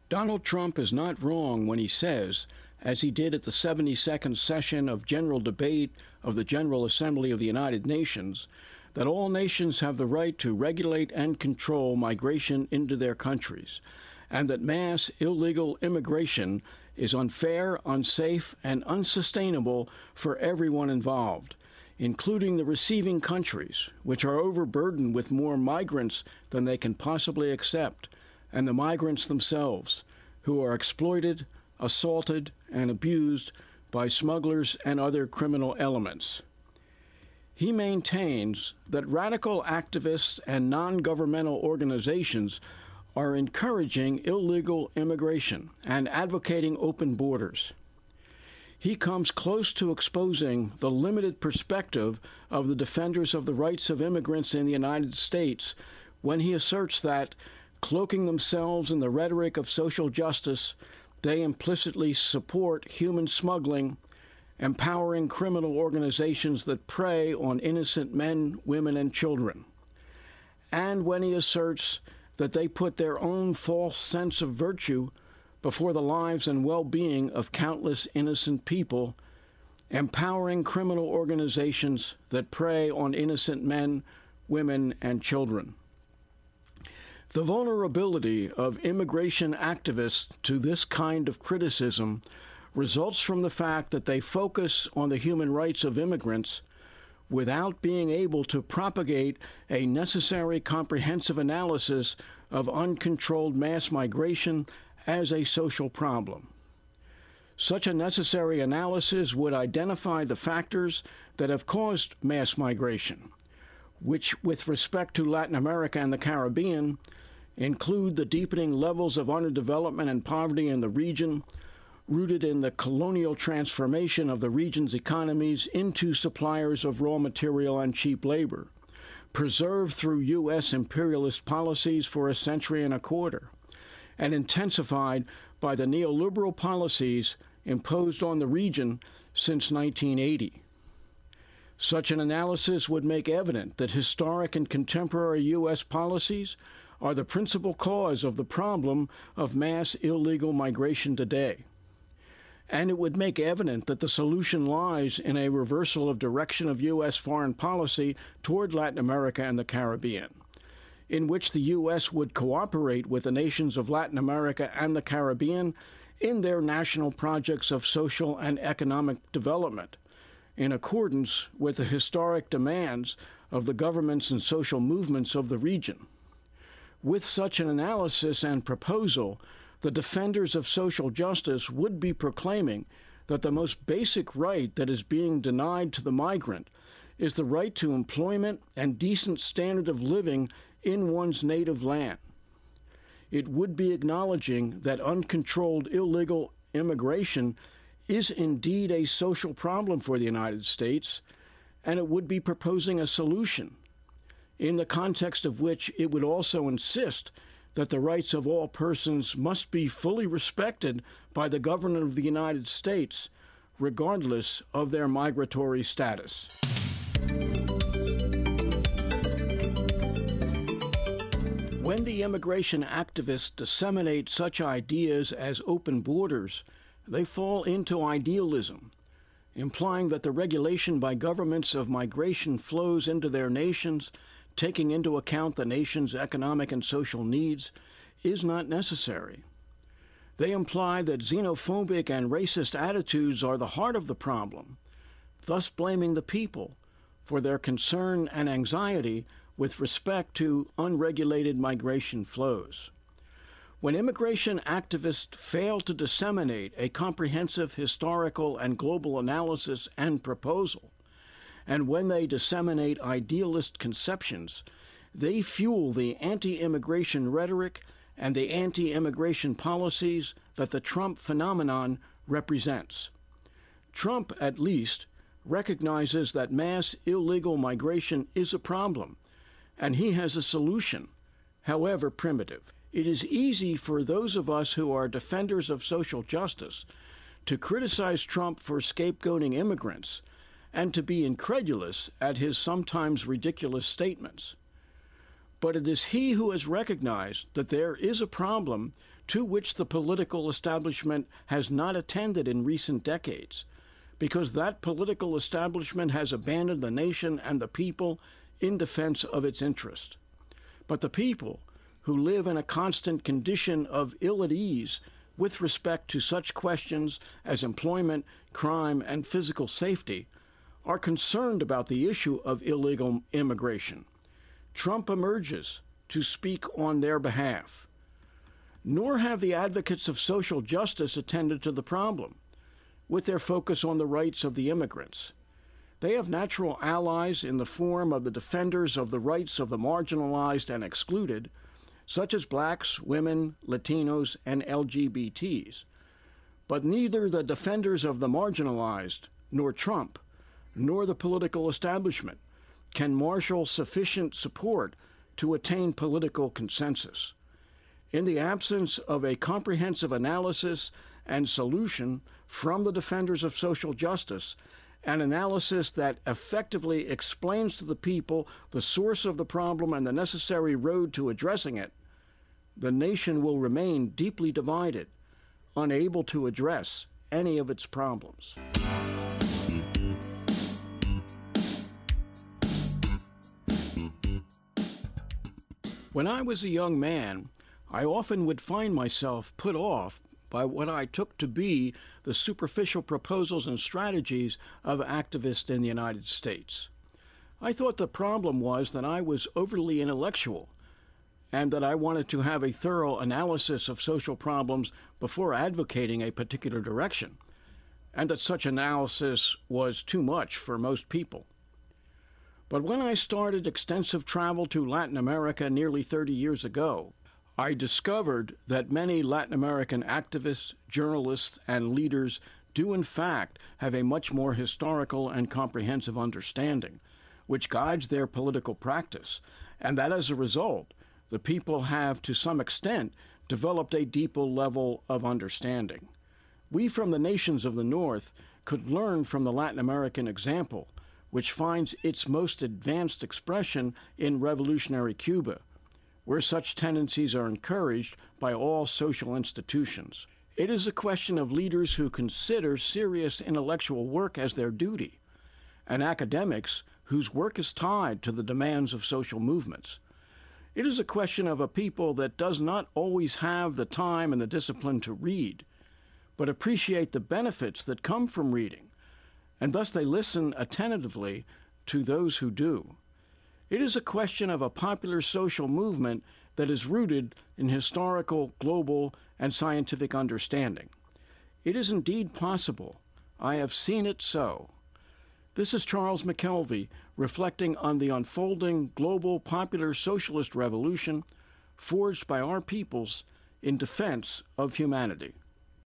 Donald Trump is not wrong when he says, as he did at the 72nd session of General Debate of the General Assembly of the United Nations, that all nations have the right to regulate and control migration into their countries, and that mass illegal immigration is unfair, unsafe, and unsustainable for everyone involved, including the receiving countries, which are overburdened with more migrants than they can possibly accept, and the migrants themselves, who are exploited, assaulted, and abused by smugglers and other criminal elements. He maintains that radical activists and non-governmental organizations are encouraging illegal immigration and advocating open borders. He comes close to exposing the limited perspective of the defenders of the rights of immigrants in the United States when he asserts that, cloaking themselves in the rhetoric of social justice, they implicitly support human smuggling, empowering criminal organizations that prey on innocent men, women, and children. And when he asserts that they put their own false sense of virtue before the lives and well-being of countless innocent people, empowering criminal organizations that prey on innocent men, women, and children. The vulnerability of immigration activists to this kind of criticism results from the fact that they focus on the human rights of immigrants without being able to propagate a necessary comprehensive analysis of uncontrolled mass migration as a social problem. Such a necessary analysis would identify the factors that have caused mass migration, which, with respect to Latin America and the Caribbean, include the deepening levels of underdevelopment and poverty in the region, rooted in the colonial transformation of the region's economies into suppliers of raw material and cheap labor, preserved through U.S. imperialist policies for a century and a quarter, and intensified by the neoliberal policies imposed on the region since 1980. Such an analysis would make evident that historic and contemporary U.S. policies are the principal cause of the problem of mass illegal migration today. And it would make evident that the solution lies in a reversal of direction of U.S. foreign policy toward Latin America and the Caribbean, in which the U.S. would cooperate with the nations of Latin America and the Caribbean in their national projects of social and economic development, in accordance with the historic demands of the governments and social movements of the region. With such an analysis and proposal, the defenders of social justice would be proclaiming that the most basic right that is being denied to the migrant is the right to employment and decent standard of living in one's native land. It would be acknowledging that uncontrolled illegal immigration is indeed a social problem for the United States, and it would be proposing a solution, in the context of which it would also insist that the rights of all persons must be fully respected by the government of the United States, regardless of their migratory status. When the immigration activists disseminate such ideas as open borders, they fall into idealism, implying that the regulation by governments of migration flows into their nations, taking into account the nation's economic and social needs, is not necessary. They imply that xenophobic and racist attitudes are the heart of the problem, thus blaming the people for their concern and anxiety with respect to unregulated migration flows. When immigration activists fail to disseminate a comprehensive historical and global analysis and proposal, and when they disseminate idealist conceptions, they fuel the anti-immigration rhetoric and the anti-immigration policies that the Trump phenomenon represents. Trump, at least, recognizes that mass illegal migration is a problem, and he has a solution, however primitive. It is easy for those of us who are defenders of social justice to criticize Trump for scapegoating immigrants and to be incredulous at his sometimes ridiculous statements. But it is he who has recognized that there is a problem to which the political establishment has not attended in recent decades, because that political establishment has abandoned the nation and the people in defense of its interest. But the people, who live in a constant condition of ill at ease with respect to such questions as employment, crime, and physical safety, are concerned about the issue of illegal immigration. Trump emerges to speak on their behalf. Nor have the advocates of social justice attended to the problem, with their focus on the rights of the immigrants. They have natural allies in the form of the defenders of the rights of the marginalized and excluded, such as blacks, women, Latinos, and LGBTs. But neither the defenders of the marginalized, nor Trump, nor the political establishment can marshal sufficient support to attain political consensus. In the absence of a comprehensive analysis and solution from the defenders of social justice, an analysis that effectively explains to the people the source of the problem and the necessary road to addressing it, the nation will remain deeply divided, unable to address any of its problems. When I was a young man, I often would find myself put off by what I took to be the superficial proposals and strategies of activists in the United States. I thought the problem was that I was overly intellectual and that I wanted to have a thorough analysis of social problems before advocating a particular direction, and that such analysis was too much for most people. But when I started extensive travel to Latin America nearly 30 years ago, I discovered that many Latin American activists, journalists, and leaders do in fact have a much more historical and comprehensive understanding, which guides their political practice, and that as a result, the people have to some extent developed a deeper level of understanding. We from the nations of the North could learn from the Latin American example, which finds its most advanced expression in revolutionary Cuba, where such tendencies are encouraged by all social institutions. It is a question of leaders who consider serious intellectual work as their duty, and academics whose work is tied to the demands of social movements. It is a question of a people that does not always have the time and the discipline to read, but appreciate the benefits that come from reading, and thus they listen attentively to those who do. It is a question of a popular social movement that is rooted in historical, global, and scientific understanding. It is indeed possible. I have seen it so. This is Charles McKelvey reflecting on the unfolding global popular socialist revolution forged by our peoples in defense of humanity.